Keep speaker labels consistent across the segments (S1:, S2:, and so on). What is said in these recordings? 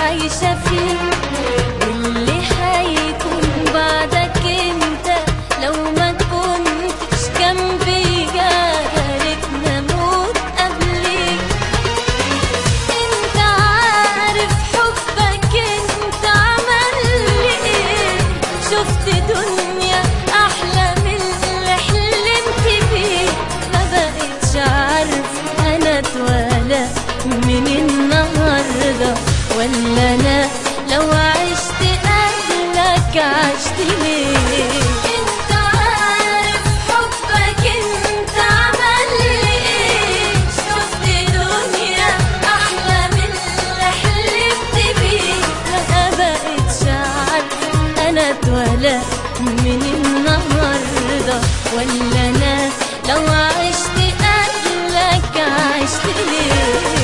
S1: عايشة فيه، واللي حيكون بعدك انت لو ما كنتش جنبي، يا ريتني اموت قبليك. انت عارف حبك انت عمل لي ايه، شفت دنيا احلى من اللي حلمت بيه. ما بقتش عارف انا اتولى من النهارده ولا انا لو عشت قبلك عشت ليه. انت عارف حبك انت عمل لي ايه، شفت دنيا احلى من اللي حلمت بيه. ما بقتش عارف انا اتولى من النهارده ولا انا لو عشت قبلك عشت ليه.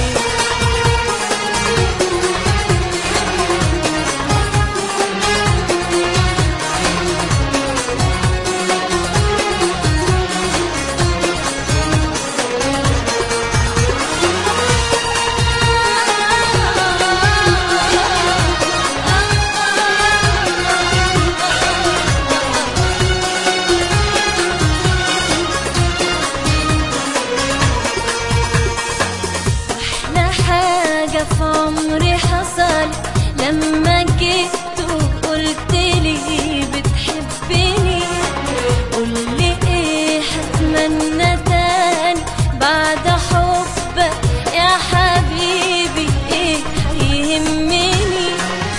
S1: في عمري حصل لما جيت وقلت لي بتحبني، قولي ايه هتمنى تاني بعد حبك يا حبيبي، ايه هيهمني.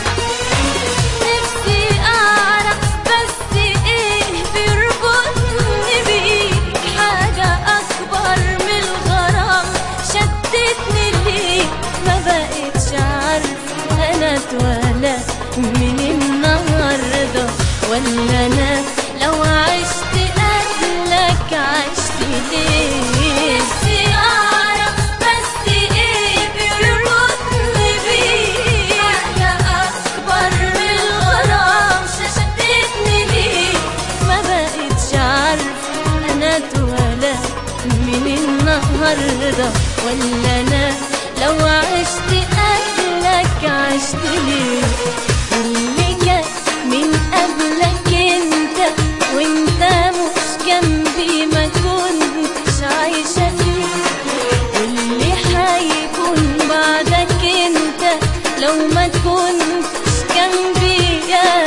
S1: نفسي اعرف بس ايه بيربطني بيك، حاجة اكبر من الغرام شدتني ليك. ما بقتش عارف انا اتولى من النهارده ولا انا لو عشت قبلك عشت ليه. نفسي اعرف بس ايه بيربطني بيك، حاجة اكبر من الغرام شدتني ليك. ما بقتش عارف انا اتولى من النهارده ولا انا لو عشت قبلك عشت ليه. اللي جاي من قبلك انت وانت مش جنبي ما كنتش عايشة فيه، واللي حيكون بعدك انت لو ما كنتش جنبي، يا